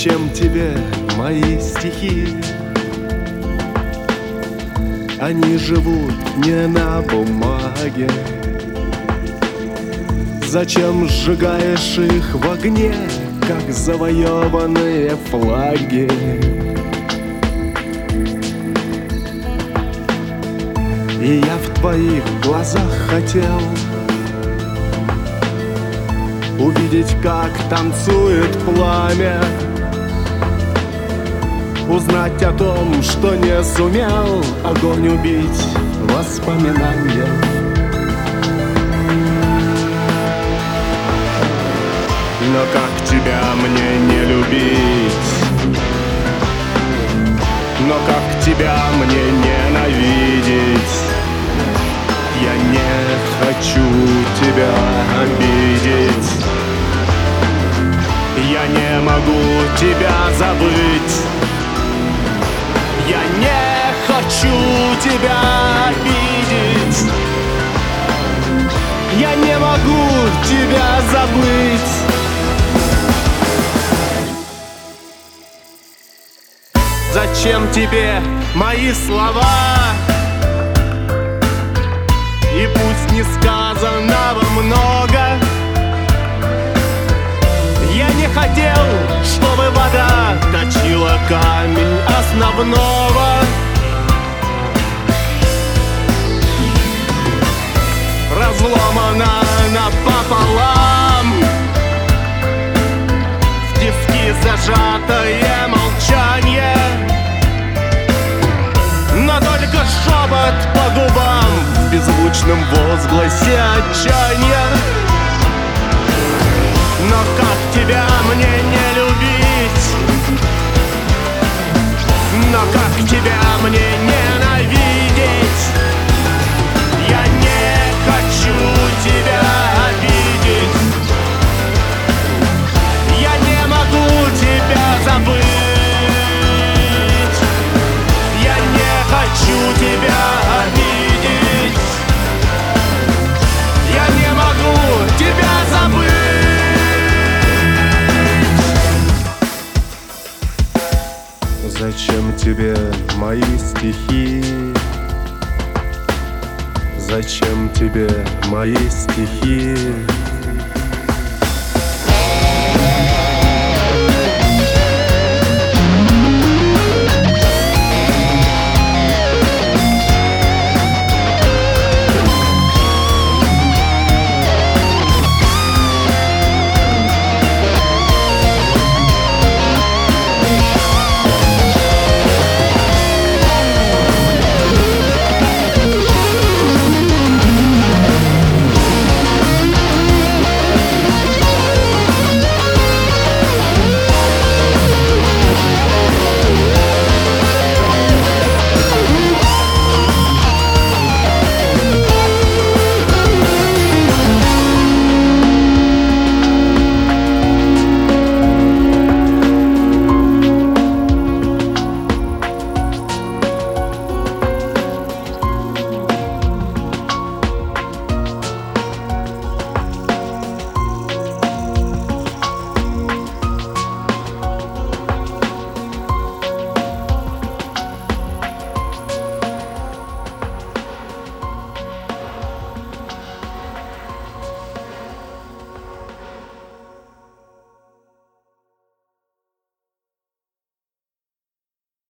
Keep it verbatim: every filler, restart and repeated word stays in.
Зачем тебе мои стихи? Они живут не на бумаге. Зачем сжигаешь их в огне, как завоеванные флаги? И я в твоих глазах хотел увидеть, как танцует пламя, узнать о том, что не сумел огонь убить воспоминания. Но как тебя мне не любить? Но как тебя мне ненавидеть? Я не хочу тебя обидеть. Я не могу тебя забыть. Я не хочу тебя обидеть. Я не могу тебя забыть. Зачем тебе мои слова? И пусть не сказанного много. Я не хотел, чтобы вода точила камень основного. Разломана напополам, в тиски зажатое молчание. Но только шепот по губам в беззвучном возгласе отчаяния. Но как тебя мне не любить? Но как тебя мне ненавидеть? Я не хочу тебя обидеть. Я не могу тебя забыть. Я не хочу тебя обидеть. Я не могу тебя забыть. Зачем тебе мои стихи? Зачем тебе мои стихи?